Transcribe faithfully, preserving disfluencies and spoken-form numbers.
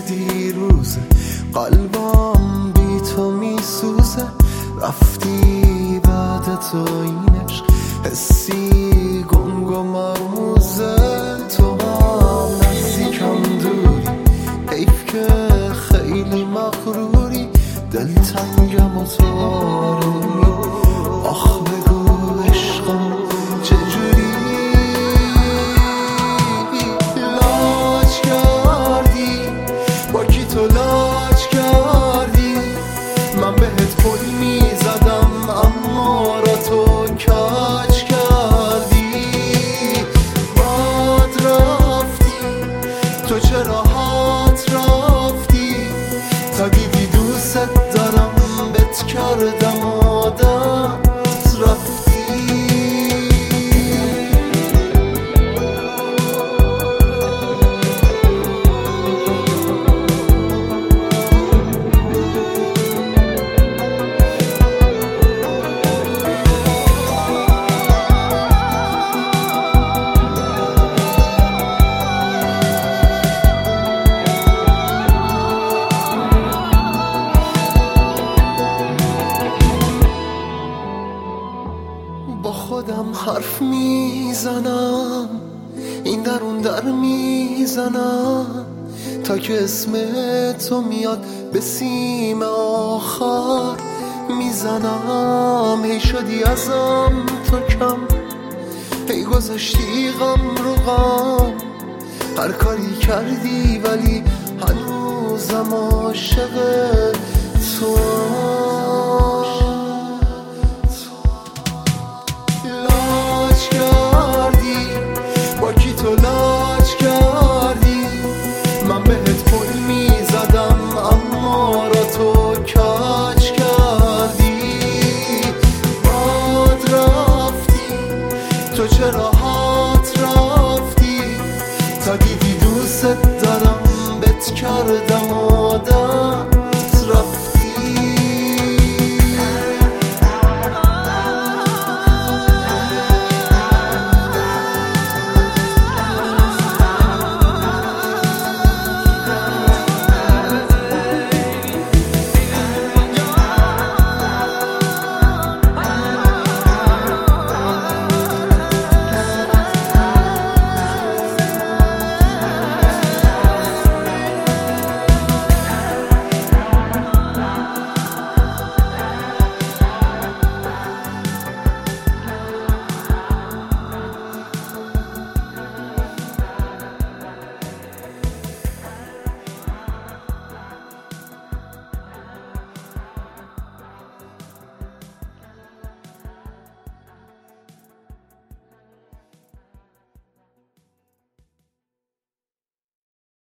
دیروزه، قلبم بی تو میسوزه. رفتی بعد تو این عشق حسی گنگ و مرموزه. تو هم نزدیکم دوری، حیف که خیلی مغروری. دلتنگم و تو آرومی، آخ بگو عشقم چجوری. لاج کردی با کی تو لاج کردی؟ من بهت پل میزدم اما را تو کج کردی. باد رفتی تو چه راحت رفتی، تا دیدی دوست دارم بت کردم عادت رفتی. با خودم حرف میزنم، این در اون در میزنم، تا که اسم تو میاد به سیم آخر میزنم. هی شدی ازم تو کم، هی گذاشتی غم رو غم. هر کاری کردی ولی هنوزم عاشق تو.